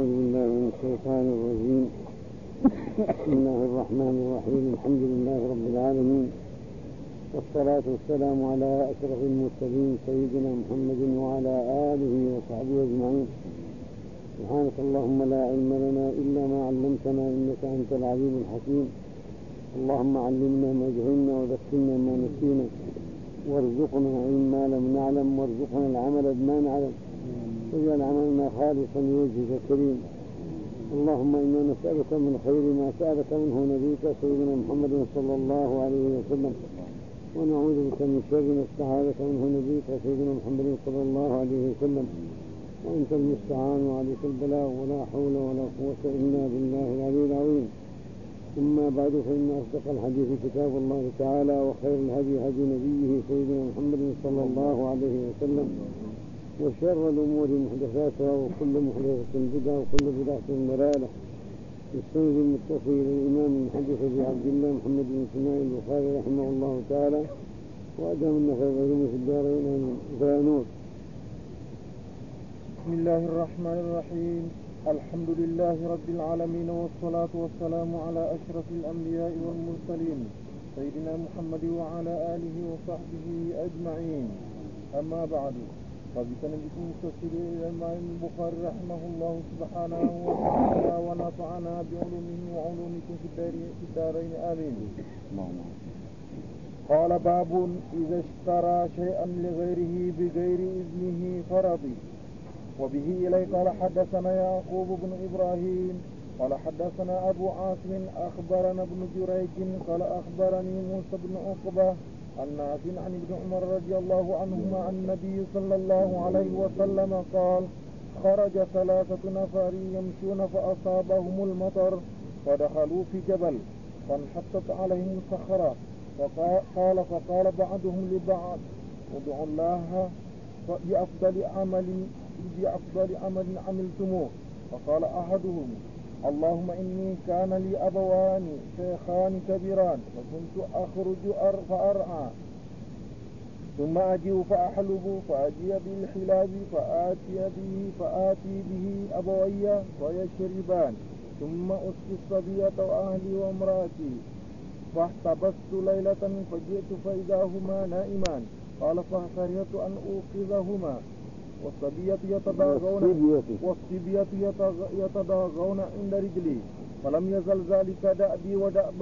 أعوذ بالله من الشيطان الرجيم. بسم الله الرحمن الرحيم. الحمد لله رب العالمين، والصلاة والسلام على أشرف المرسلين سيدنا محمد وعلى آله وصحبه أجمعين. سبحانك اللهم لا علم لنا إلا ما علمتنا إنك أنت العليم الحكيم. اللهم علمنا ما جهلنا وذكرنا ما نسينا، وارزقنا علما لم نعلم، وارزقنا العمل بما نعلم، واجعل عملنا خالصا لوجهك الكريم. اللهم إنا نسألك من خير ما سألك منه نبيك سيدنا محمد صلى الله عليه وسلم، ونعوذ بك من شر ما استعاذك منه نبيك سيدنا محمد صلى الله عليه وسلم، وأنت المستعان وعليك البلاغ، ولا حول ولا قوة إلا بالله العلي العظيم. ثم بعد، فإن أصدق الحديث كتاب الله تعالى، وخير الهدي هدي نبيه سيدنا محمد صلى الله عليه وسلم، وشر الأمور محدثاتها، وكل محدثة بدعة، وكل بدعة ضلالة. بالسند المتصل للإمام المحدث أبي عبد الله محمد بن إسماعيل البخاري رحمه الله تعالى، وأدام النفع والعلم في الدارين فانور. بسم الله الرحمن الرحيم. الحمد لله رب العالمين، والصلاة والسلام على أشرف الأنبياء والمرسلين سيدنا محمد وعلى آله وصحبه أجمعين. أما بعد، فبسندكم متصل إلى الإمام البخاري رحمه الله سبحانه وتعالى، ونفعنا بعلومه وعلومكم في الدارين آمين. قال: باب إذا اشترى شيئا لغيره بغير إذنه فرضي. وبه إليه قال: حدثنا يعقوب بن إبراهيم قال حدثنا أبو عاصم أخبرنا ابن جريج قال أخبرني موسى بن عقبة النافع عن ابن عمر رضي الله عنهما عن النبي صلى الله عليه وسلم قال: خرج 3 نفر يمشون فأصابهم المطر، فدخلوا في جبل فانحطت عليهم صخرة، فقال بعضهم لبعض: ادعوا الله بأفضل عمل عملتموه. فقال أحدهم: اللهم إني كان لي أبوان شيخان كبيران، فكنت أخرج فأرعى، ثم أجيء فأحلب، فأجيء بالحلاب فآتي به أبوي ويشربان، ثم أسقي الصبية وأهلي وامرأتي، فاحتبست ليلة فجئت فإذا هما نائمان. قال: فكرهت أن أوقظهما، والصبية يتضاغون عند رجلي، فلم يزل ذلك دأبي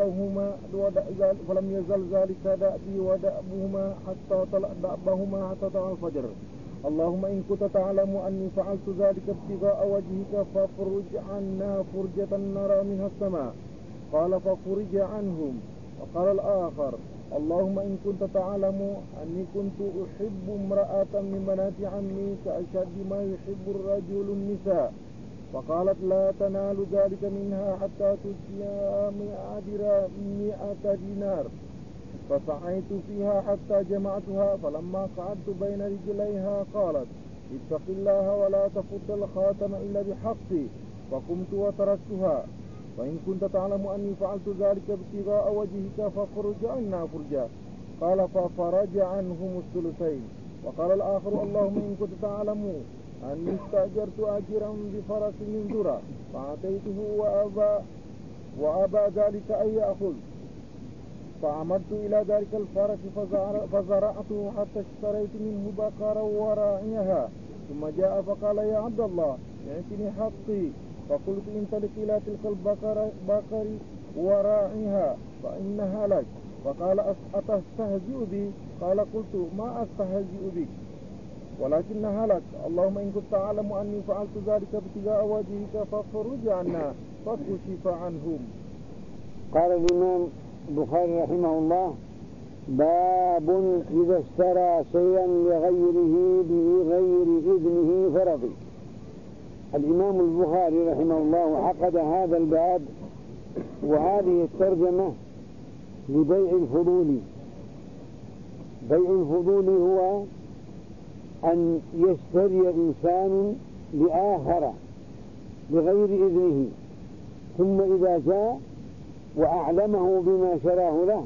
ودأبهما حتى طلع الفجر. اللهم إن كنت تعلم أني فعلت ذلك ابتغاء وجهك فافرج عنا فرجة نرى منها السماء. قال: ففرج عنهم. وقال الآخر: اللهم إن كنت تعلم أني كنت أحب امرأة من بنات عمي كأشد ما يحب الرجل النساء. فقالت: لا تنال ذلك منها حتى تؤتيها 100 دينار. فسعيت فيها حتى جمعتها، فلما قعدت بين رجليها قالت: اتق الله ولا تفض الخاتم إلا بحقي. فقمت وتركتها. وإن كنت تعلم أني فعلت ذلك ابتغاء وجهك فافرج عنا فرجا. قال: ففرج عنهم الثلثين. وقال الآخر: اللهم إن كنت تعلم أني استأجرت أجرا بفرس من ذرة فأعطيته وأبى ذلك أن يأخذ، فعمدت إلى ذلك الفرس فزرعته حتى اشتريت منه بقرا وراعيها، ثم جاء فقال: يا عبد الله اعطني حقي. فقلت: انطلق إلى تلك البقر وراعيها فإنها لك. فقال: أتستهزئ بي؟ قال: قلت: ما أستهزئ بك ولكنها لك. اللهم إن كنت تعلم أني فعلت ذلك ابتغاء وجهك فافرج عنا. فكشف عنهم. قال الإمام البخاري رحمه الله: باب إذا اشترى شيئا لغيره بغير إذنه فرضي. الإمام البخاري رحمه الله عقد هذا الباب وهذه الترجمة لبيع الفضول. بيع الفضول هو أن يشتري إنسان لآخر بغير إذنه، ثم إذا جاء وأعلمه بما شراه له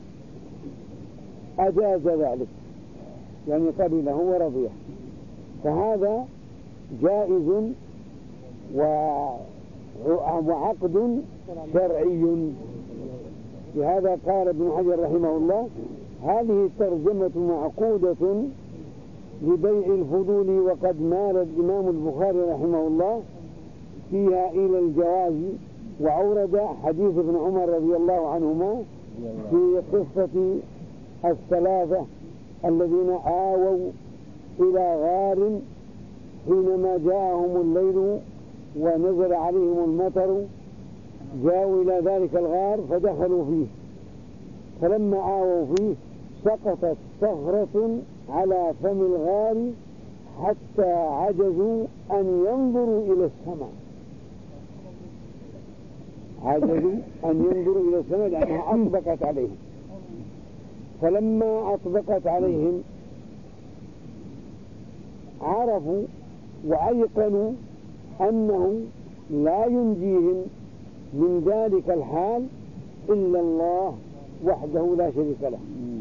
أجاز ذلك، يعني قبله ورضيه، فهذا جائز وعقد شرعي. لهذا قال ابن حجر رحمه الله: هذه الترجمة معقودة لبيع الفضول، وقد مال الإمام البخاري رحمه الله فيها إلى الجواز، وأورد حديث ابن عمر رضي الله عنهما في قصة الثلاثة الذين آووا إلى غار حينما جاءهم الليل ونزل عليهم المطر، جاءوا إلى ذلك الغار فدخلوا فيه، فلما آووا فيه سقطت صخرة على فم الغار حتى عجزوا أن ينظروا إلى السماء، عجزوا أن ينظروا إلى السماء لأنها أطبقت عليهم. فلما أطبقت عليهم عرفوا وأيقنوا أنه لا ينجيهم من ذلك الحال إلا الله وحده لا شريك له،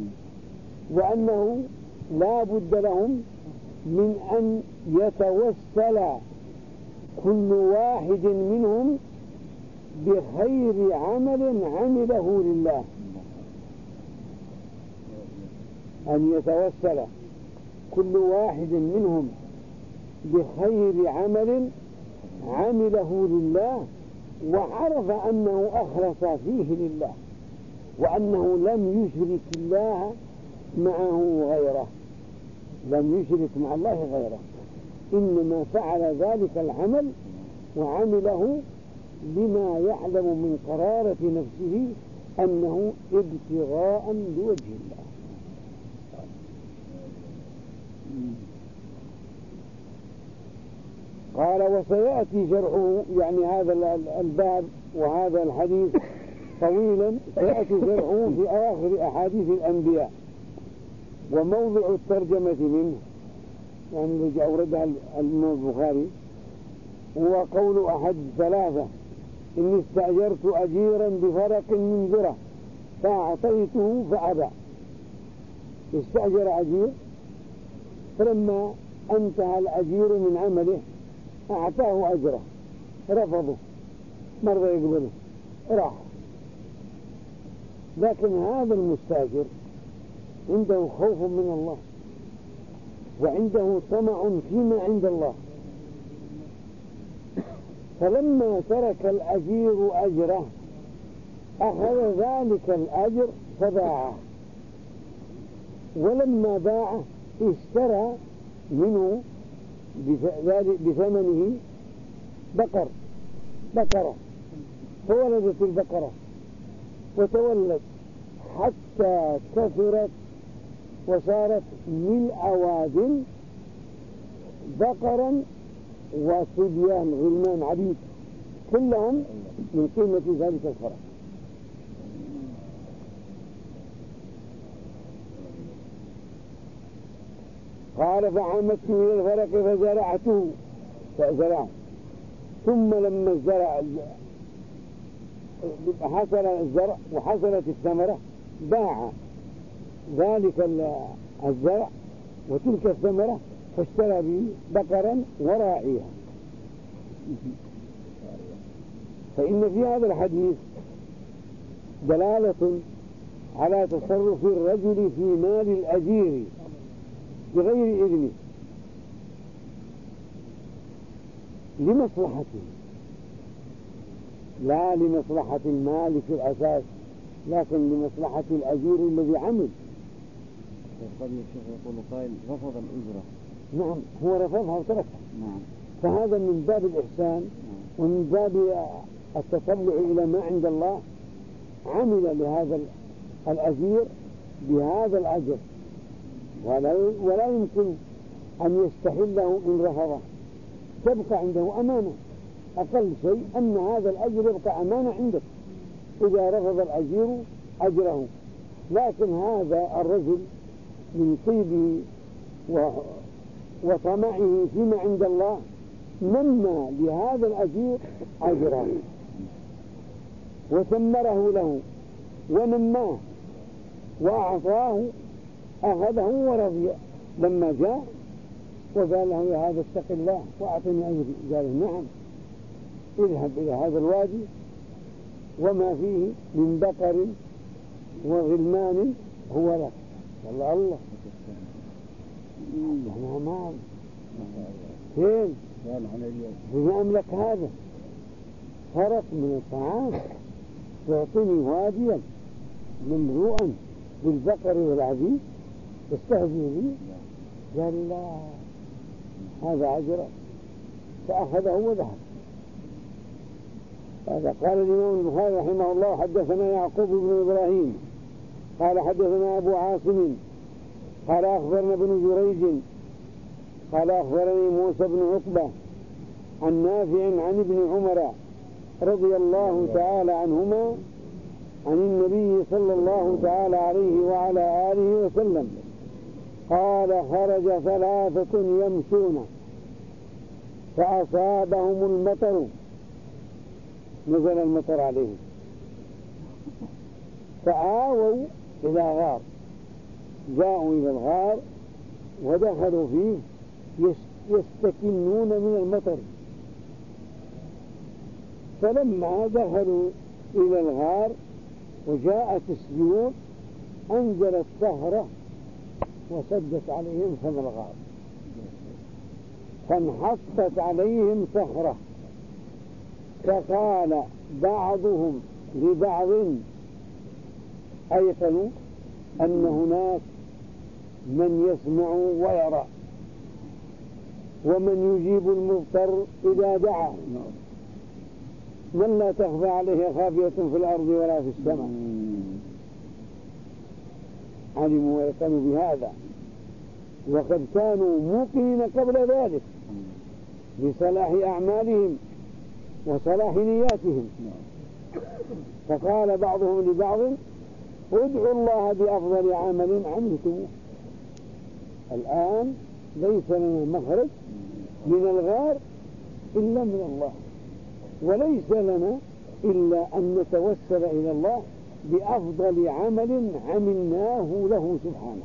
وأنه لا بد لهم من أن يتوسل كل واحد منهم بخير عمل عمله لله، أن يتوسل كل واحد منهم بخير عمل عمله لله، وعرف أنه أخلص فيه لله، وأنه لم يشرك الله معه غيره، لم يشرك مع الله غيره، إنما فعل ذلك العمل وعمله لما يعلم من قرارة نفسه أنه ابتغاء لوجه الله. قال: وسيأتي شرحه، يعني هذا الباب وهذا الحديث طويلا، سيأتي شرحه في آخر أحاديث الأنبياء. وموضع الترجمة منه، يعني الذي أوردها الإمام البخاري، هو قول أحد ثلاثة: إني استأجرت أجيرا بفرق من ذرة فأعطيته فأبى. استأجر أجير، فلما انتهى الأجير من عمله أعطاه أجره، رفضه، مرة يقبله، راح. لكن هذا المستأجر عنده خوف من الله، وعنده طمع فيما عند الله، فلما ترك الأجير أجره أخذ ذلك الأجر فباعه، ولما باعه اشترى منه بثمنه بقرة، فولدت البقرة وتولد حتى كثرت وصارت ملء واد، بقرا وصبيان غلمان عبيد كلهم من قيمة ذلك الفرق. قال: فعمدت إلى الفرق فزرعته، ثم لما حصل الزرع وحصلت الثمرة باع ذلك الزرع وتلك الثمرة، فاشترى به بقرا وراعيها. فإن في هذا الحديث دلالة على تصرف الرجل في مال الأجير بغير إذنه لمصلحته، لا لمصلحة المال في الأساس، لكن لمصلحة الأجير الذي عمل. قد الشيخ يقول قائل: رفض الأجرة. نعم، هو رفضها وتركها. نعم. فهذا من باب الإحسان ومن باب التطلع إلى ما عند الله، عمل لهذا الأجير بهذا الأجر، ولا يمكن أن يستحله إن رفضه، تبقى عنده أمانة. أقل شيء أن هذا الأجر يبقى أمانة عندك إذا رفض الأجير أجره. لكن هذا الرجل من طيبه وطمعه فيما عند الله نمى لهذا الأجير أجره وثمره له ونماه وأعطاه، أخذه ورضي. لما جاء وقال له: يا هذا اتق الله وأعطني أجري، قال: نعم. اذهب إلى هذا الوادي وما فيه من بقر وغلمان هو لك. قال الله أنا مال فين بما أملك هذا فرق من الطعام تعطيني واديا مملوءا بالبقر والعبيد تستهزئ بي؟ قال لا هذا أجر، فأخذه وذهب. هذا قال الإمام البخاري رحمه الله حدثنا يعقوب بن إبراهيم قال حدثنا أبو عاصم قال أخبرنا ابن جريج قال أخبرني موسى بن عقبة عن نافع عن ابن عمر رضي الله تعالى عنهما عن النبي صلى الله تعالى عليه وعلى آله وسلم قال خرج ثلاثة يمشون فأصابهم المطر، نزل المطر عليهم فآووا إلى غار، جاءوا إلى الغار ودخلوا فيه يستكنون من المطر. فلما دخلوا إلى الغار وجاءت السيول أنزلت صخرة وسدت عليهم فم الغار، فانحطت عليهم صخرة. فقال بعضهم لبعض أيقنوا أن هناك من يسمع ويرى ومن يجيب المضطر إذا دعا، من لا تخفى عليه خافية في الأرض ولا في السماء. علموا ويقنوا بهذا، وقد كانوا موقنين قبل ذلك بصلاح أعمالهم وصلاح نياتهم. فقال بعضهم لبعض ادعوا الله بأفضل عمل عملتموه. الآن ليس لنا مخرج من الغار إلا من الله، وليس لنا إلا أن نتوسل إلى الله بأفضل عمل عملناه له سبحانه.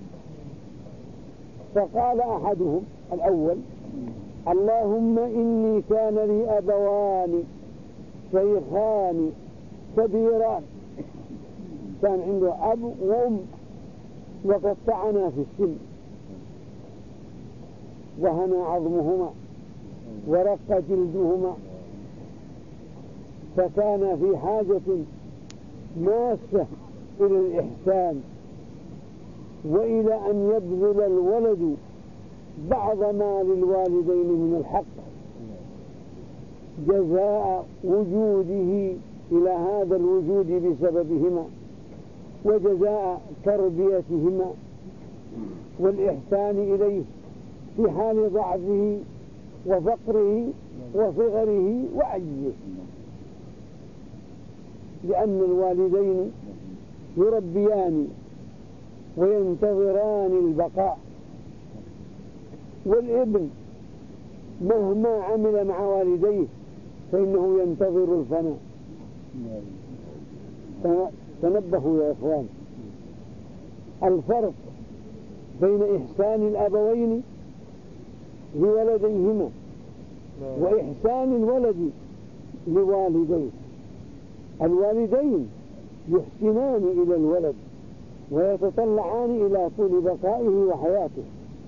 فقال أحدهم الأول اللهم إني كان لي أبوان شيخان كبيران، كان عنده أب وأم وقد طعنا في السن وهنى عظمهما ورق جلدهما، فكان في حاجة ماسة إلى الإحسان وإلى أن يبذل الولد بعض ما للوالدين من الحق جزاء وجوده إلى هذا الوجود بسببهما، وجزاء تربيتهما والإحسان إليه في حال ضعفه وفقره وصغره وعجزه، لأن الوالدين يربيان وينتظران البقاء، والابن مهما عمل مع والديه فإنه ينتظر الفناء. تنبهوا يا إخوان، الفرق بين إحسان الأبوين لولديهما وإحسان الولد لوالديه. الوالدين يحسنان إلى الولد ويتطلعان إلى طول بقائه وحياته،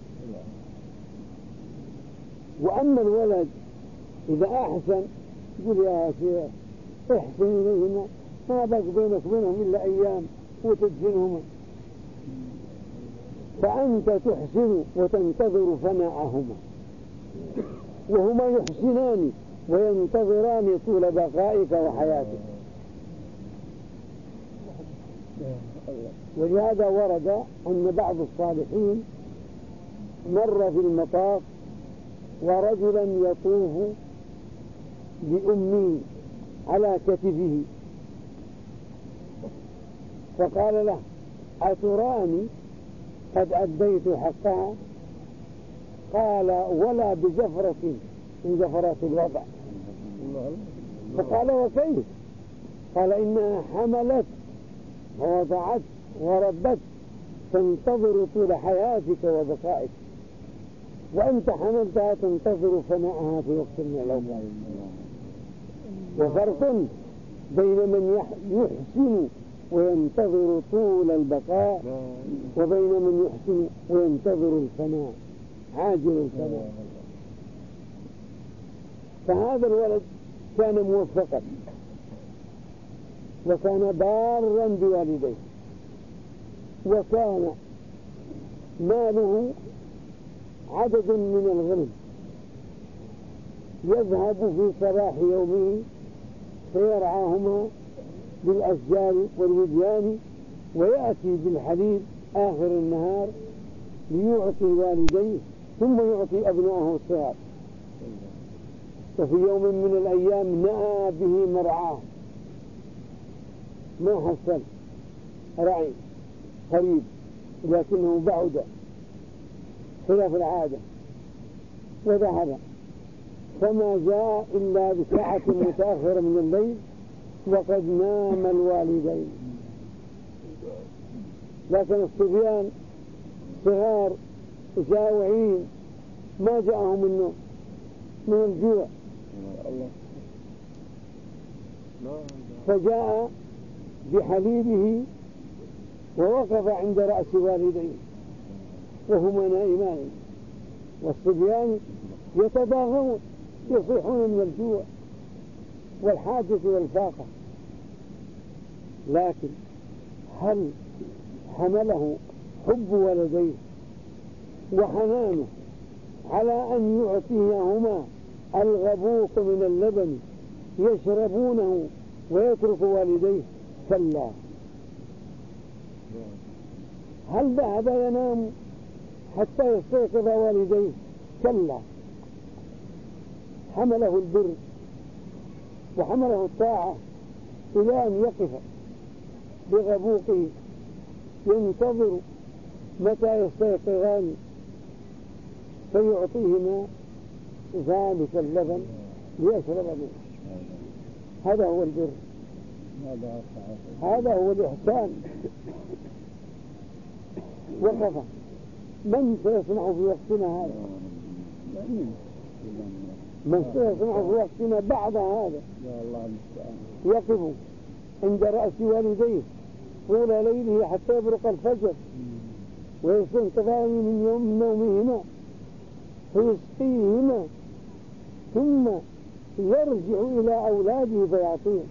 وأما الولد إذا أحسن يقول يا شيخ احسن إليهما ما بقى بينك وبينهم إلا أيام وتدفنهما، فأنت تحسن وتنتظر فناءهما وهما يحسنان وينتظران طول بقائك وحياتك. ولهذا ورد أن بعض الصالحين مر في المطاف ورجلا يطوف بأمه على كتفه، فقال له أتراني قد أديت حقها؟ قال ولا بزفرة من زفرات الوضع. فقال وكيف؟ قال إنها حملت ووضعت وربت تنتظر طول حياتك وبقائك، وأنت حملتها تنتظر فناءها في وقت من الأوقات. وفرق بين من يحسن وينتظر طول البقاء وبين من يحسن وينتظر الفناء، عاجل الفناء. فهذا الولد كان موفقا وكان بارا بوالديه، وكان ماله عدد من الغنم يذهب في صباح يومه فيرعاهما بالأشجار والوديان، ويأتي بالحليب آخر النهار ليعطي والديه ثم يعطي أبنائه الصغار. وفي يوم من الأيام نأى به مرعاه، ما حصل رعي قريب لكنه بعد خلاف العادة وذهب، فما جاء إلا بساعة متأخرة من الليل وقد نام الوالدين. لكن الصبيان صغار جائعين ما جاءهم النوم من الجوع، فجاء بحليبه ووقف عند رأس والديه وهما نائمان، والصبيان يتضاغون يصيحون من الجوع والحاجة والفاقة. لكن هل حمله حب ولديه وحنانه على أن يعطيهما الغبوق من اللبن يشربونه ويترك والديه؟ كلا. هل ذهب ينام حتى يستيقظ والديه؟ كلا. حمله البر وحمله الطاعة إلى أن يقف بغبوقه ينتظر متى يستيقظان فيعطيهما ذلك اللبن ليشرب منه. هذا هو البر، هذا هو الإحسان. وقف. من سيصنع في وقتنا هذا؟ من سيصنع في وقتنا بعد هذا؟ يقف عند رأس والديه طول ليله حتى يبرق الفجر ويستيقظان من نومهما فيسقيهما ثم يرجع إلى أولاده فيعطيهم.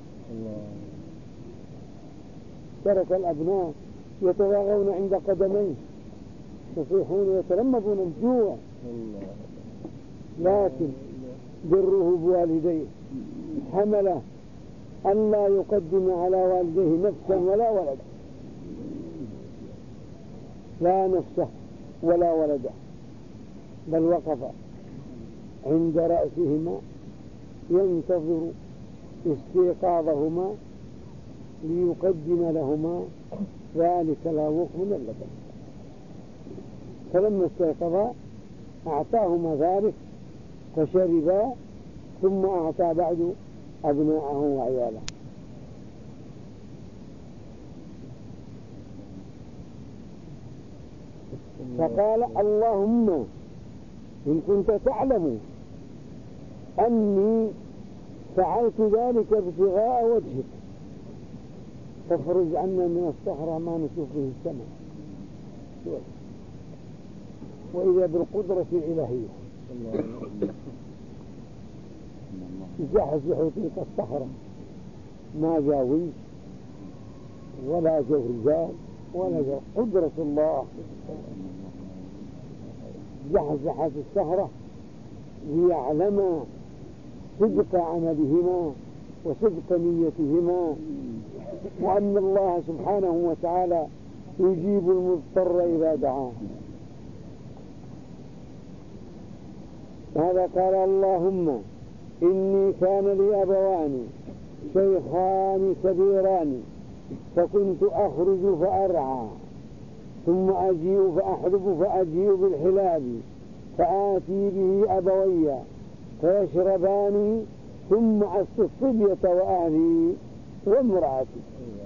ترك الأبناء يتواغون عند قدميه يصيحون ويتلمذون الجوع، لكن بره بوالديه حمله أن لا يقدم على والديه نفسا ولا ولدا، لا نفسه ولا ولده، بل وقف عند رأسهما ينتظر استيقاظهما ليقدم لهما ذلك الغبوق من اللبن. فلما استيقظا أعطاهما ذلك فشربا، ثم أعطى بعد أبناءه وعياله. فقال: اللهم إن كنت تعلم أني فعلت ذلك ابتغاء وجهك فافرج عنا من الصخرة ما نشوف به السماء. وإذا بالقدرة الإلهية زحزحوا تلك الصخرة، ما جاوي ولا جو رجال ولا جو، قدرة الله زحزحت الصخرة ليعلم صدق عملهما وصدق نيتهما، وأن الله سبحانه وتعالى يجيب المضطر إذا دعاه. هذا قال: اللهم إني كان لي أبوان شيخان كبيران فكنت أخرج فأرعى ثم أجيء فأحلب فأجيء بالحلاب فآتي به أبوي فيشربان ثم أسقي الصبية وأهلي وامرأتي.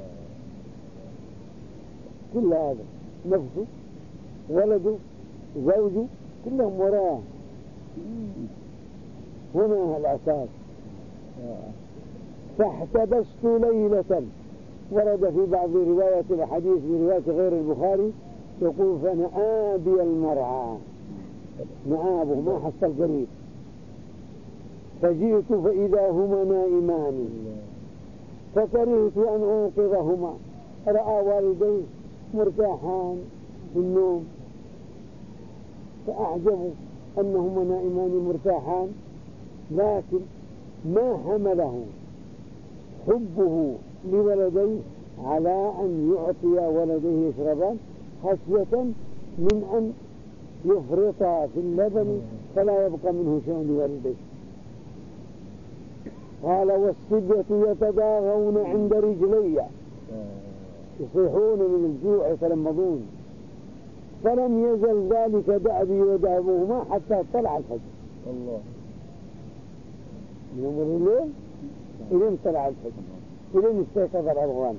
كل هذا نفسه ولده زوجه كلهم وراه. هنا الأساس فاحتبست ليلة. ورد في بعض رواية الحديث برواية غير البخاري يقول فنأى بي المرعى، نآبه ما حصل قريب، فجئت فإذا هما نائمان فكرهت أن أوقظهما. رأى والديه مرتاحان في النوم فأعجبوا أنهما نائمان مرتاحان، لكن ما حمله حبه لولديه على أن يعطي ولديه يشربان خشية من أن يفرطا في اللبن فلا يبقى منه شيء لوالديه. قال والصبية يتداغون عند رجلي، يصيحون من الجوع يتلمضون، فلم يزل ذلك دأبي ودأبهما حتى طلع الفجر. الله من أمر الليل إلين طلع الفجر، إلين استيقظ الأرغوان.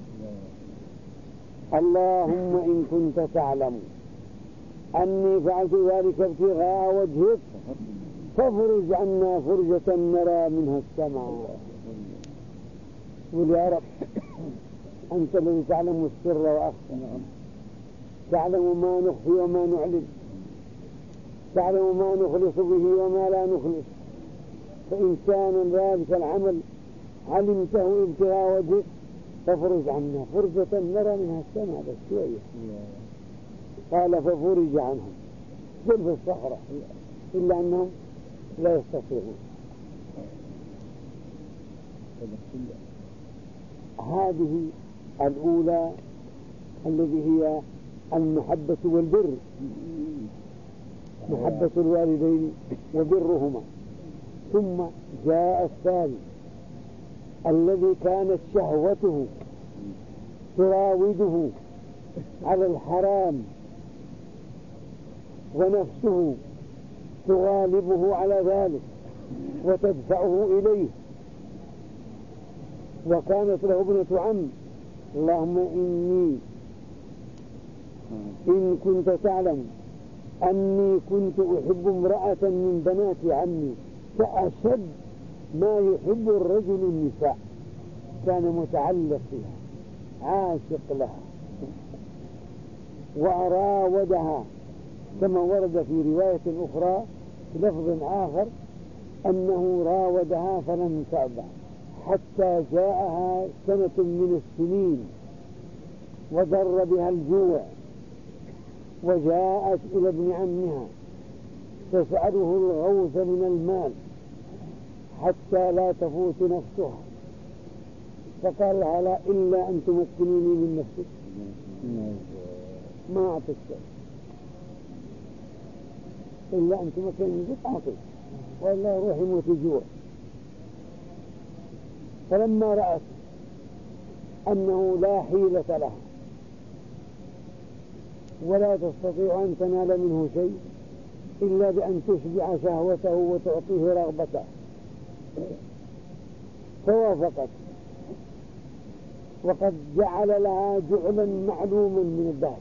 اللهم إن كنت تعلم أني فعلت ذلك ابتغاء وجهك فافرج عنا فرجة نرى منها السماء. قل يا رب أنت الذي تعلم السر وأخفى، تعلم ما نخفي وما نعلن، تعلم ما نخلص به وما لا نخلص، فإن كان ذلك العمل علمته ابتغاء وجهك ففرج عنا فرجة نرى منها السماء بس شوية. قال ففرج عنهم جلب الصخرة إلا أنهم لا يستطيعون. هذه الأولى الذي هي المحبة والبر، محبة الوالدين وبرهما. ثم جاء الثاني الذي كانت شهوته تراوده على الحرام ونفسه تغالبه على ذلك وتدفعه إليه، وكانت له ابنة عم. اللهم إني إن كنت تعلم أني كنت أحب امرأة من بنات عمي فأشد ما يحب الرجل النساء، كان متعلق فيها عاشق لها وراودها، كما ورد في رواية أخرى في لفظ آخر أنه راودها فلم تأبى حتى جاءها سنة من السنين وضر بها الجوع، وجاءت إلى ابن عمها تسأله الغوث من المال حتى لا تفوت نفسها، فقال لها لا إلا أن تمكنيني من نفسك. ما أعطيك إلا أن تمكنيني من نفسك أعطيك، والله روحي موت جوع. فلما رأت أنه لا حيلة لها ولا تستطيع أن تنال منه شيء إلا بأن تشبع شهوته وتعطيه رغبته فوافقت، وقد جعل لها جعلا معلوما من الذهب،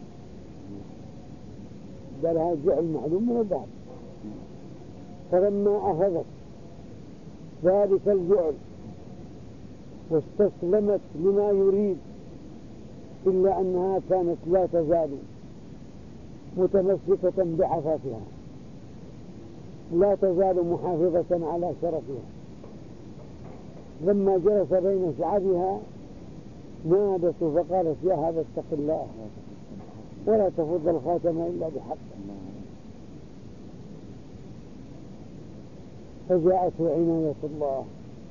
جعلها جعل معلوم من الذهب. فلما أخذت ذلك الجعل واستسلمت لما يريد، إلا أنها كانت لا تزال متمسكة بعفافها، لا تزال محافظة على شرفها. لما جلس بين شعبها نادته فقالت يا هذا اتق الله ولا تفض الخاتم إلا بحق. فجاءته عناية الله،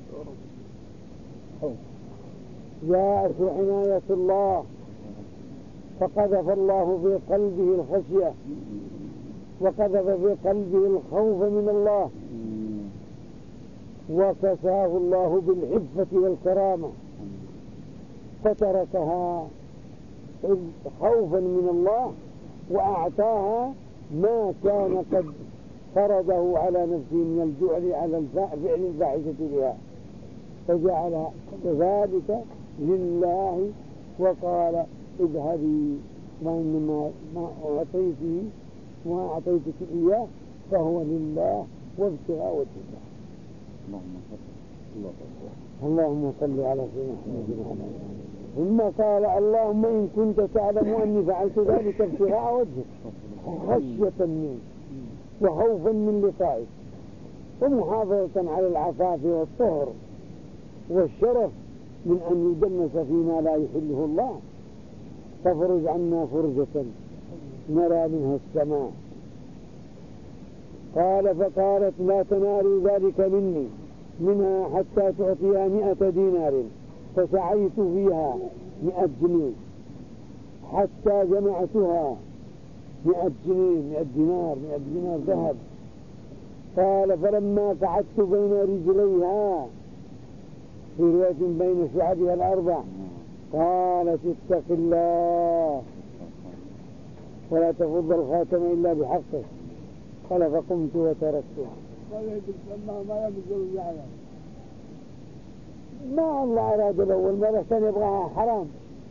جاءته عناية الله فقذف الله في قلبه الخشية وقذف في قلبه الخوف من الله، وكساه الله بالعفة والكرامة، فتركها خوفا من الله وأعطاها ما كان قد فرضه على نفسه من الجوع على فعل الفاحشة بها، فجعل ذلك لله وقال اذهبي وإنما ما أعطيتك إياه فهو لله وابتغاء وجه الله. اللهم صل على سيدنا محمد وعلى آله. ثم قال اللهم إن كنت تعلم أني فعلت ذلك ابتغاء وجهك خشية منك وخوفا من لقائك ومحافظة على العفاف والطهر والشرف من أن يدنس فيما لا يحله الله فافرج عنا فرجة نرى منها السماء. قال فقالت لا تنال ذلك منها حتى تعطيها 100 دينار. فسعيت فيها 100 جنيه حتى جمعتها 100 جنيه 100 دينار 100 دينار ذهب. قال فلما قعدت بين رجليها في رواية بين شعبها الأربع قالت اتق الله ولا تفض الخاتم إلا بحقه. قال فقمت وتركتها. ما الله أراد الأول مرة كان يبغاها حرام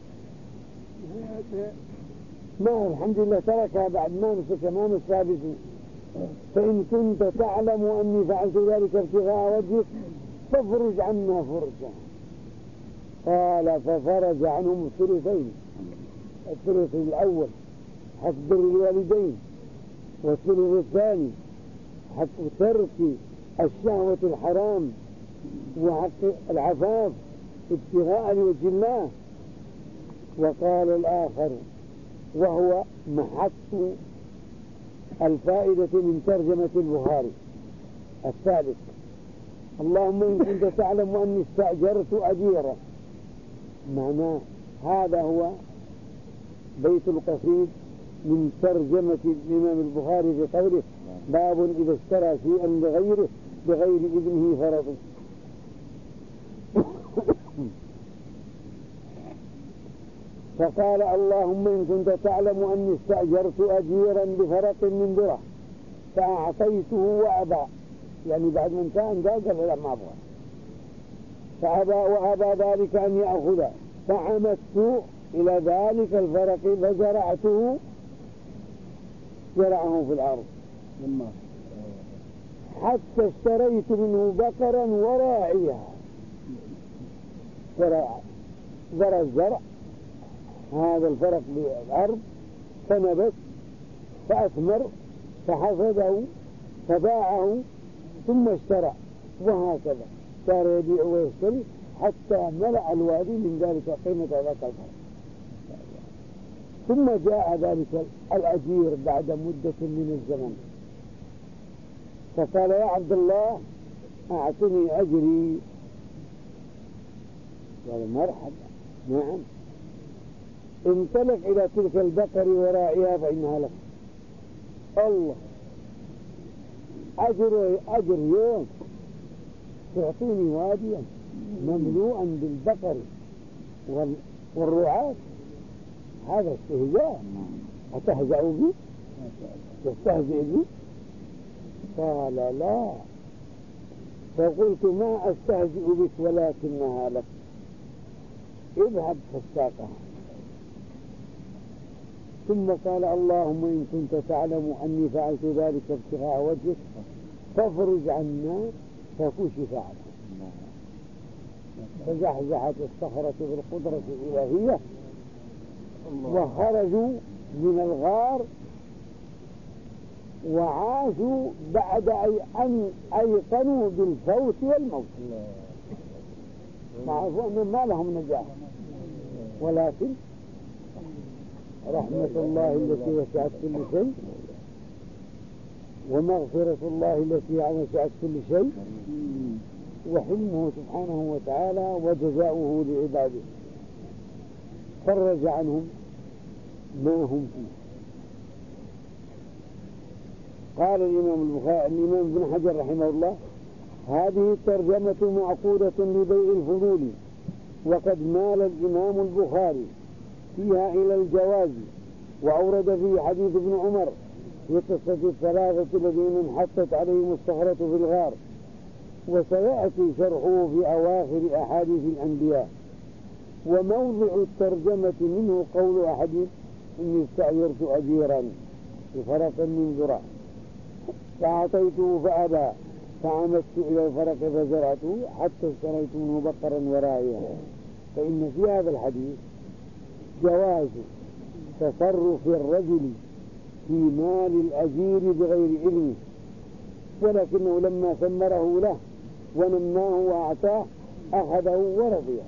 ما الحمد لله تركها بعد ما مسك ما مسها بسوء. فإن كنت تعلم أني فعلت ذلك ابتغاء وجهك فافرج عنا فرجا. قال ففرج عنهم الثلثين الثلث الأول حق بر الوالدين والثلث الثاني حق ترك الشهوة الحرام وحق العفاف ابتغاء لوجه الله. وقال الآخر وهو محط الفائدة من ترجمة البخاري الثالث اللهم إن كنت تعلم أني استأجرت أجيرا. معناه هذا هو بيت القصيد من ترجمة الإمام البخاري في قوله باب إذا اشترى شيئا لغيره بغير إذنه فرضه. فقال اللهم إن كنت تعلم أني استأجرت أجيرا بفرق من درة فأعطيته وأبى يعني بعد من كان قال لا ما أبغى فأبى وأبى ذلك أن يأخذ فعمدت إلى ذلك الفرق فزرعته زرعه في الأرض حتى اشتريت منه بقرا وراعيها. زرع الزرع هذا الفرق بالأرض فنبت فأثمر فحصده فباعه ثم اشترى وهكذا صار يبيع ويشتري حتى ملأ الوادي من ذلك قيمة ذاك الفرق. ثم جاء ذلك الأجير بعد مدة من الزمن فقال يا عبد الله أعطني أجري. قال مرحبا نعم انطلق إلى تلك البقر وراعيها فإنها لك. الله أجر يوم تعطيني واديا مملوءا بالبقر والرعاة هذا استهزاء أتهزأ بي تستهزئ بي؟ قال لا. فقلت ما أستهزئ بك ولكنها لك اذهب فاستاقها. ثم قال اللهم إن كنت تعلم أني فعلت ذلك ابتغاء وجهك فافرج عنا فكشف عنه. فزحزحت الصخرة بالقدرة الإلهية وخرجوا من الغار وعاشوا بعد أن أيقنوا بالفوت والموت. معروف أن ما لهم نجاة ولكن رحمة الله التي وسعت كل شيء ومغفرة الله التي وسعت كل شيء وحلمه سبحانه وتعالى وجزاؤه لعباده فرج عنهم ما هم فيه. قال الإمام ابن حجر رحمه الله هذه الترجمة معقودة لبيع الفضول وقد مال الإمام البخاري فيها إلى الجواز وأورد فيه حديث ابن عمر في قصة الثلاثة الذين انحطت عليهم الصخرة في الغار وسيأتي شرحه في أواخر أحاديث الأنبياء. وموضع الترجمة منه قول أحد إني استأجرت أجيرا بفرق من ذراع فأعطيته فأبى فعمدت إلى الفرق فزرعته حتى اشتريت منه بقرا وراعيا. فإن في هذا الحديث جواز تصرف الرجل في مال الأجير بغير إذنه، ولكنه لما ثمره له ونماه وأعطاه أخذه ورضيه.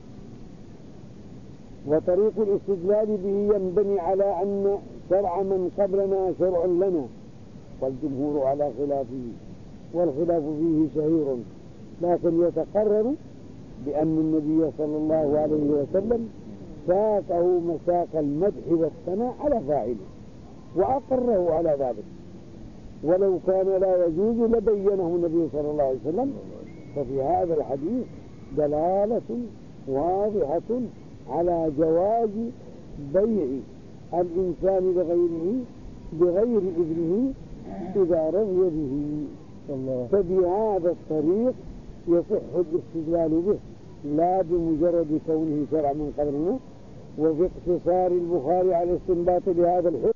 وطريق الاستدلال به ينبني على أن شرع من قبلنا شرع لنا، والجمهور على خلافه، والخلاف فيه شهير، لكن يتقرر بأن النبي صلى الله عليه وسلم ساقه مساق المدح والثناء على فاعله وأقره على ذلك، ولو كان لا يجوز لبينه النبي صلى الله عليه وسلم. ففي هذا الحديث دلالة واضحة على جواز بيع الإنسان لغيره بغير إذنه إذا رضي به. فبهذا الطريق يصح الاستدلال به، لا بمجرد كونه شرع من قبلنا. وفي اقتصار البخاري على استنباط بهذا الحكم